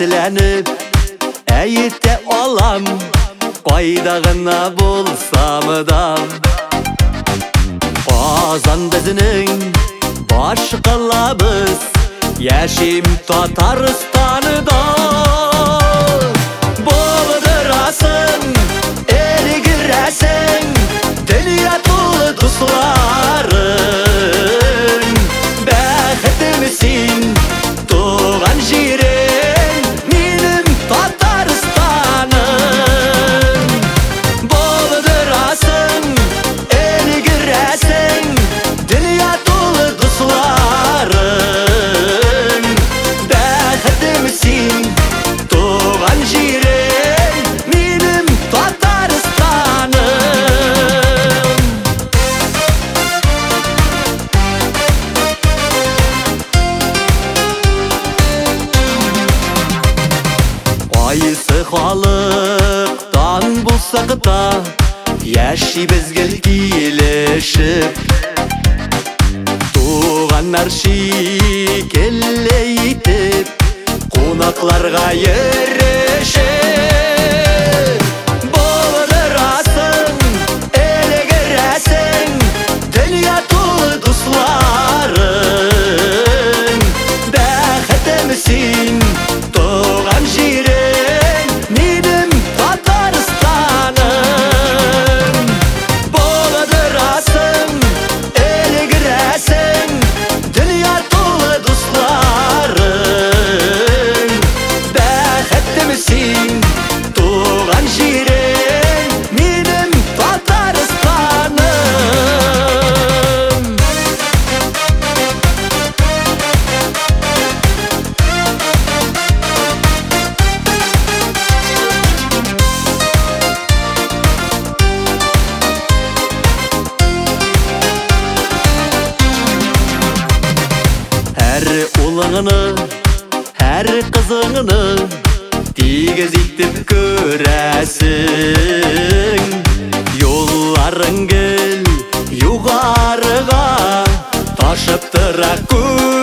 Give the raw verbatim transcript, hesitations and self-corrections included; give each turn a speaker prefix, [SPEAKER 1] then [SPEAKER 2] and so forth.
[SPEAKER 1] тәртіләніп әйетте алам, қайдағына болсам да. Қазан бізінің баш қалабыз, яшем Татарстаныда. Болдырасың, елгірәсің, дүния толы дусларың. Бәхітімсің, туған жерің, менің Татарстаным. Болдырасың, елгірәсің, дүния толы дусларың. Бәхітімсің, туған жерің, менің Татарстаным. Айсы халықтан болсақта, яшибіз келгелешіп. Туғаннар шекелейтіп, қонақларға ерішіп. Болдырасың, елгірәсің, дүния толы дусларың. Бәхітімсің, туған жерің, менің Татарстаным. Болдырасың, елгірәсің, дүния толы дусларың. Бәхітімсің, туған жерің, менің Татарстаным. Әр ұлыңыны, әр қызыңыны тегіз итіп көрәсің. Yolların gel yukarıga, taşıp tıra